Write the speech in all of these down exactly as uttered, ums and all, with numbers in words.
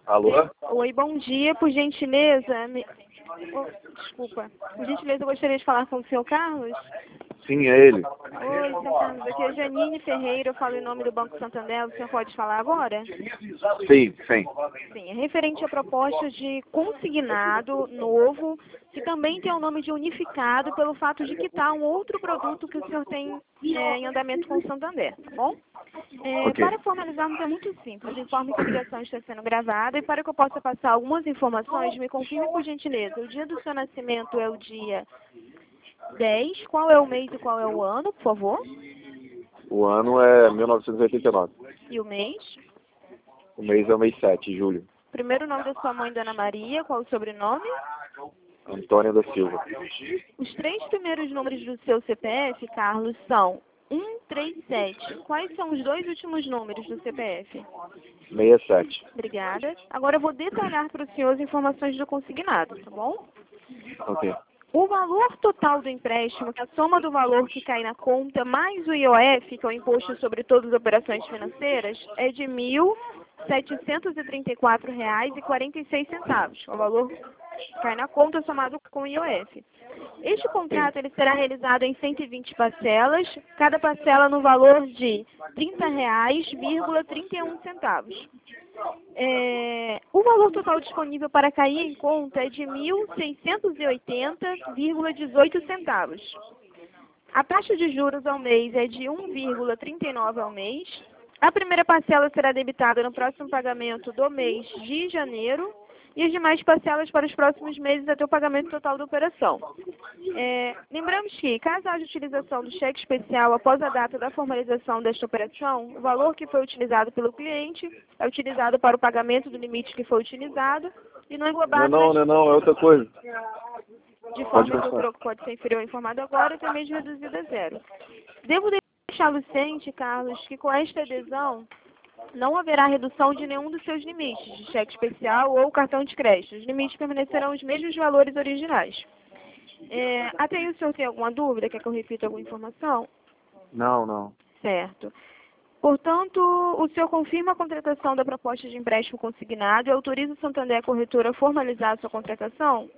Alô? Oi, bom dia. Por gentileza, me... oh, desculpa. Por gentileza, eu gostaria de falar com o senhor Carlos. Sim, é ele. Oi, senhor Carlos. Aqui é Janine Ferreira. Eu falo em nome do Banco Santander. O senhor pode falar agora? Sim, sim. Sim, é referente à proposta de consignado novo, que também tem o nome de unificado, pelo fato de quitar um outro produto que o senhor tem é, em andamento com o Santander, tá bom? É, Ok. para formalizarmos é muito simples. Informe que a ligação está sendo gravada e para que eu possa passar algumas informações, me confirme por gentileza. O dia do seu nascimento é o dia dez. Qual é o mês e qual é o ano, por favor? O ano é mil novecentos e oitenta e nove. E o mês? O mês é o mês sete, julho. Primeiro nome da sua mãe, Dona Maria. Qual o sobrenome? Antônio da Silva. Os três primeiros números do seu C P F, Carlos, são um três sete. Quais são os dois últimos números do C P F? sessenta e sete. Obrigada. Agora eu vou detalhar para o senhor as informações do consignado, tá bom? Ok. O valor total do empréstimo, que é a soma do valor que cai na conta, mais o I O F, que é o Imposto sobre Todas as Operações Financeiras, é de mil setecentos e trinta e quatro reais e quarenta e seis centavos. O valor que cai na conta somado com o I O F. Este contrato ele será realizado em cento e vinte parcelas, cada parcela no valor de trinta reais e trinta e um centavos. É, o valor total disponível para cair em conta é de mil seiscentos e oitenta reais e dezoito centavos. A taxa de juros ao mês é de um vírgula trinta e nove ao mês. A primeira parcela será debitada no próximo pagamento do mês de janeiro e as demais parcelas para os próximos meses até o pagamento total da operação. É, lembramos que, caso haja utilização do cheque especial após a data da formalização desta operação, o valor que foi utilizado pelo cliente é utilizado para o pagamento do limite que foi utilizado e não Não é englobado não, não é não, é outra coisa. de Pode forma que o continuar. troco pode ser inferior ao informado agora, até mesmo reduzido a zero. Devo deixá-lo ciente, Carlos, que com esta adesão não haverá redução de nenhum dos seus limites, de cheque especial ou cartão de crédito. Os limites permanecerão os mesmos valores originais. É, até aí o senhor tem alguma dúvida? Quer que eu repita alguma informação? Não, não. Certo. Portanto, o senhor confirma a contratação da proposta de empréstimo consignado e autoriza o Santander Corretora a formalizar a sua contratação?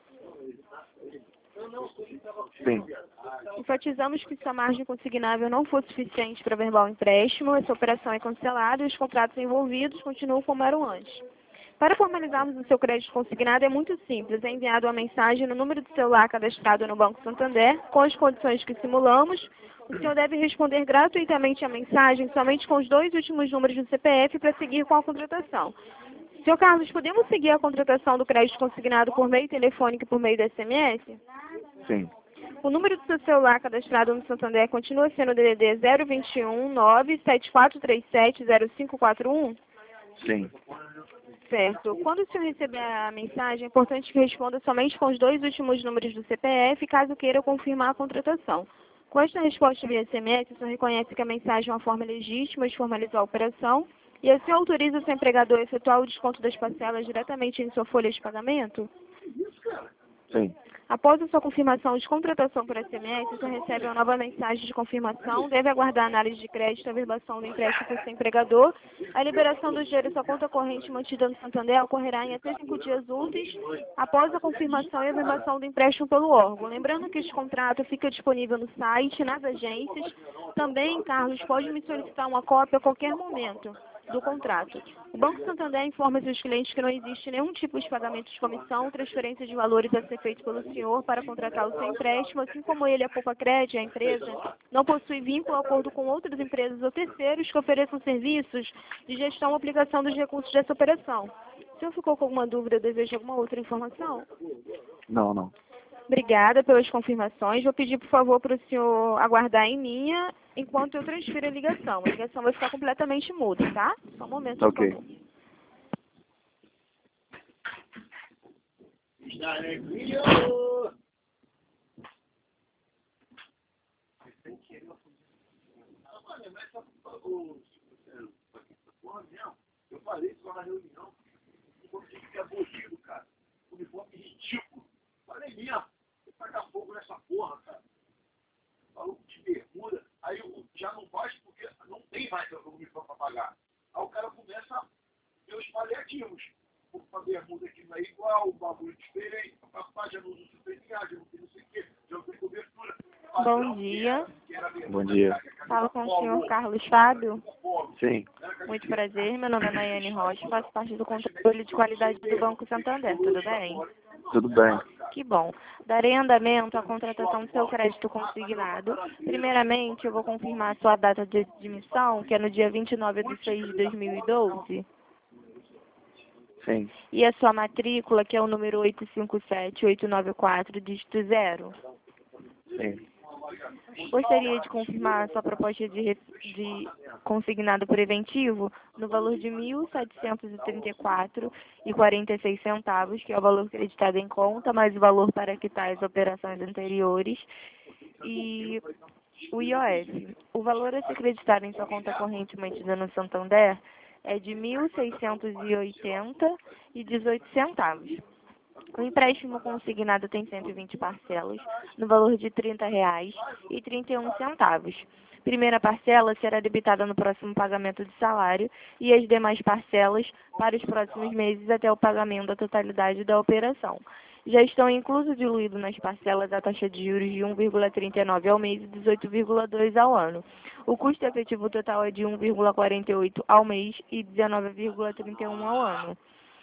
Sim. Enfatizamos que se a margem consignável não for suficiente para verbal empréstimo, essa operação é cancelada e os contratos envolvidos continuam como eram antes. Para formalizarmos o seu crédito consignado é muito simples. É enviado uma mensagem no número de celular cadastrado no Banco Santander, com as condições que simulamos. O senhor deve responder gratuitamente a mensagem somente com os dois últimos números do C P F para seguir com a contratação. senhor Carlos, podemos seguir a contratação do crédito consignado por meio telefônico e por meio do S M S? Sim. O número do seu celular cadastrado no Santander continua sendo o D D D zero dois um nove sete quatro três sete zero cinco quatro um? Sim. Certo. Quando o senhor receber a mensagem, é importante que responda somente com os dois últimos números do C P F, caso queira confirmar a contratação. Com esta resposta via S M S, o senhor reconhece que a mensagem é uma forma legítima de formalizar a operação e o senhor autoriza o seu empregador a efetuar o desconto das parcelas diretamente em sua folha de pagamento? Sim. Após a sua confirmação de contratação por S M S, o senhor recebe uma nova mensagem de confirmação, deve aguardar a análise de crédito, a verbação do empréstimo por seu empregador. A liberação do dinheiro em sua conta corrente mantida no Santander ocorrerá em até cinco dias úteis após a confirmação e a verbação do empréstimo pelo órgão. Lembrando que este contrato fica disponível no site, nas agências. Também, Carlos, pode me solicitar uma cópia a qualquer momento do contrato. O Banco Santander informa seus clientes que não existe nenhum tipo de pagamento de comissão ou transferência de valores a ser feito pelo senhor para contratar o seu empréstimo, assim como ele, a Poupa Crédito, a empresa, não possui vínculo ou acordo com outras empresas ou terceiros que ofereçam serviços de gestão ou aplicação dos recursos dessa operação. O senhor ficou com alguma dúvida ou deseja alguma outra informação? Não, não. Obrigada pelas confirmações. Vou pedir, por favor, para o senhor aguardar em linha enquanto eu transfiro a ligação. A ligação vai ficar completamente muda, tá? Só um momento, por Ok. favor. Eu falei isso lá na reunião. O uniforme que é aborrido, cara. Uniforme ridículo. Falei mesmo. Você taca fogo nessa porra, cara. Falou de bermuda. Aí eu já não faz porque não tem mais o uniforme pra pagar. Aí o cara começa a ver os paliativos. pouco pra bermuda aqui não é igual, o bagulho diferente, papai já não usa super já não tem não sei o quê, já não tem cobertura. Bom dia. Bom dia. Falo com o senhor Carlos Fábio. Sim. Muito prazer, meu nome é Nayane Rocha, faço parte do controle de qualidade do Banco Santander, tudo bem? Tudo bem. Que bom. Darei andamento à contratação do seu crédito consignado. Primeiramente, eu vou confirmar a sua data de admissão, que é no dia vinte e nove de seis de dois mil e doze. Sim. E a sua matrícula, que é o número oito cinco sete oito nove quatro, dígito zero. Sim. Gostaria de confirmar a sua proposta de, re- de consignado preventivo no valor de mil setecentos e trinta e quatro reais e quarenta e seis centavos, que é o valor creditado em conta, mais o valor para quitar as operações anteriores e o I O F. O valor a ser creditado em sua conta corrente mantida no Santander é de mil seiscentos e oitenta reais e dezoito centavos. O empréstimo consignado tem cento e vinte parcelas, no valor de trinta reais e trinta e um centavos. Primeira parcela será debitada no próximo pagamento de salário e as demais parcelas para os próximos meses até o pagamento da totalidade da operação. Já estão inclusos diluídos nas parcelas a taxa de juros de um vírgula trinta e nove ao mês e dezoito vírgula dois ao ano. O custo efetivo total é de um vírgula quarenta e oito ao mês e dezenove vírgula trinta e um ao ano.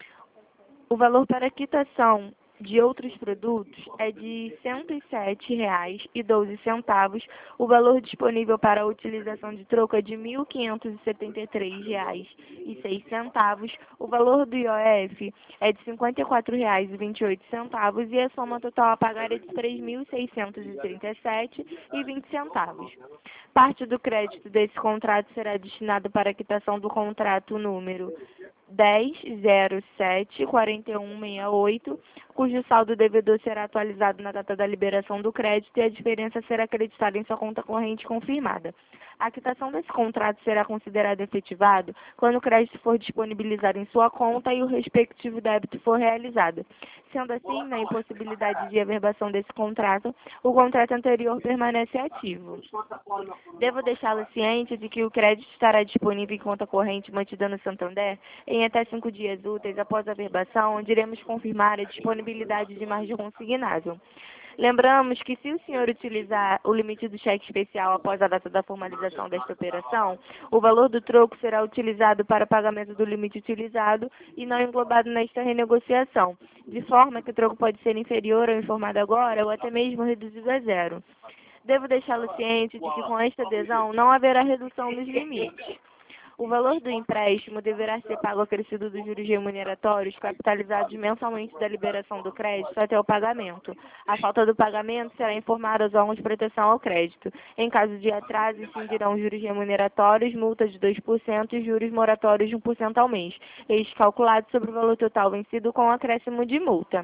O valor para quitação de outros produtos é de cento e sete reais e doze centavos. O valor disponível para a utilização de troco é de mil quinhentos e setenta e três reais e seis centavos. O valor do I O F é de cinquenta e quatro reais e vinte e oito centavos e a soma total a pagar é de três mil seiscentos e trinta e sete reais e vinte centavos. Parte do crédito desse contrato será destinado para a quitação do contrato número dez zero sete quarenta e um sessenta e oito, cujo saldo devedor será atualizado na data da liberação do crédito e a diferença será acreditada em sua conta corrente confirmada. A quitação desse contrato será considerada efetivado quando o crédito for disponibilizado em sua conta e o respectivo débito for realizado. Sendo assim, na impossibilidade de averbação desse contrato, o contrato anterior permanece ativo. Devo deixá-lo ciente de que o crédito estará disponível em conta corrente mantida no Santander em até cinco dias úteis após a averbação, onde iremos confirmar a disponibilidade de margem consignável. Lembramos que se o senhor utilizar o limite do cheque especial após a data da formalização desta operação, o valor do troco será utilizado para pagamento do limite utilizado e não englobado nesta renegociação, de forma que o troco pode ser inferior ao informado agora ou até mesmo reduzido a zero. Devo deixá-lo ciente de que com esta adesão não haverá redução nos limites. O valor do empréstimo deverá ser pago acrescido dos juros remuneratórios capitalizados mensalmente da liberação do crédito até o pagamento. A falta do pagamento será informada aos órgãos de proteção ao crédito. Em caso de atraso, incidirão juros remuneratórios, multa de dois por cento e juros moratórios de um por cento ao mês, estes calculados sobre o valor total vencido com acréscimo de multa.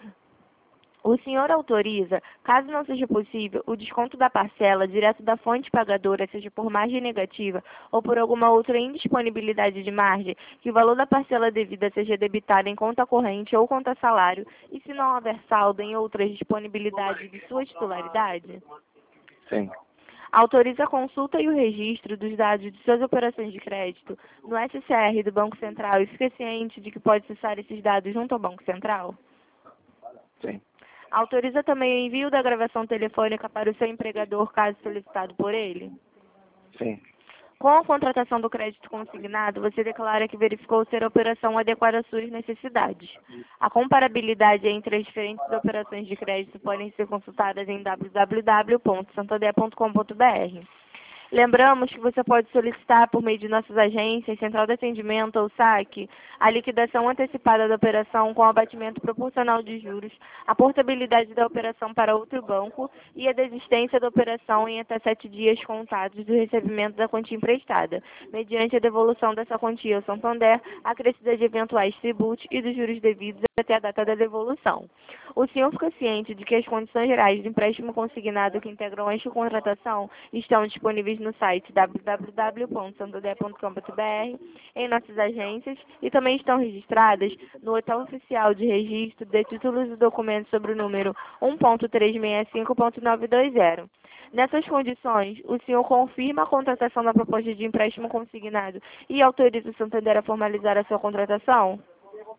O senhor autoriza, caso não seja possível, o desconto da parcela direto da fonte pagadora, seja por margem negativa ou por alguma outra indisponibilidade de margem, que o valor da parcela devida seja debitado em conta corrente ou conta salário, e se não houver saldo em outras disponibilidades de sua titularidade? Sim. Autoriza a consulta e o registro dos dados de suas operações de crédito no S C R do Banco Central e fica ciente de que pode acessar esses dados junto ao Banco Central? Sim. Autoriza também o envio da gravação telefônica para o seu empregador, caso solicitado por ele? Sim. Com a contratação do crédito consignado, você declara que verificou ser a operação adequada às suas necessidades. A comparabilidade entre as diferentes operações de crédito podem ser consultadas em w w w ponto santander ponto com ponto b r. Lembramos que você pode solicitar, por meio de nossas agências, Central de Atendimento ou saque, a liquidação antecipada da operação com abatimento proporcional de juros, a portabilidade da operação para outro banco e a desistência da operação em até sete dias contados do recebimento da quantia emprestada, mediante a devolução dessa quantia ao Santander, acrescida de eventuais tributos e dos juros devidos até a data da devolução. O senhor fica ciente de que as condições gerais do empréstimo consignado que integram esta contratação estão disponíveis no site w w w ponto santander ponto com ponto b r, em nossas agências, e também estão registradas no Hotel Oficial de Registro de Títulos e Documentos sobre o número um ponto trezentos e sessenta e cinco ponto novecentos e vinte. Nessas condições, o senhor confirma a contratação da proposta de empréstimo consignado e autoriza o Santander a formalizar a sua contratação?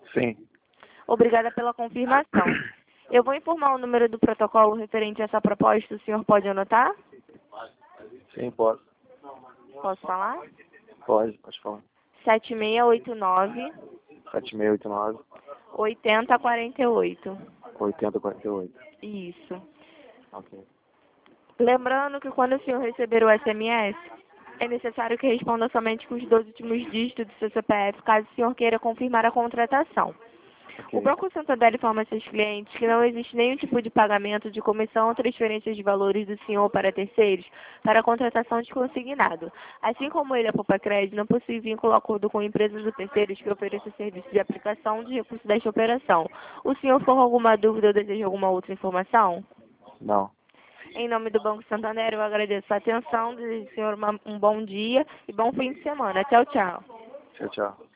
Sim. Obrigada pela confirmação. Eu vou informar o número do protocolo referente a essa proposta. O senhor pode anotar? Sim, posso. Posso falar? Pode, pode falar. sete seis oito nove, sete seis oito nove, oito zero quatro oito. oito zero quatro oito. Isso. Ok. Lembrando que quando o senhor receber o S M S, é necessário que responda somente com os dois últimos dígitos do seu C P F, caso o senhor queira confirmar a contratação. Ok. O Banco Santander informa seus clientes que não existe nenhum tipo de pagamento de comissão ou transferência de valores do senhor para terceiros para a contratação de consignado. Assim como ele é poupa crédito, não possui vínculo ou acordo com empresas ou terceiros que ofereçam serviço de aplicação de recursos desta operação. O senhor for com alguma dúvida ou deseja alguma outra informação? Não. Em nome do Banco Santander, eu agradeço a atenção, desejo ao senhor uma- um bom dia e bom fim de semana. Tchau, tchau. Tchau, tchau.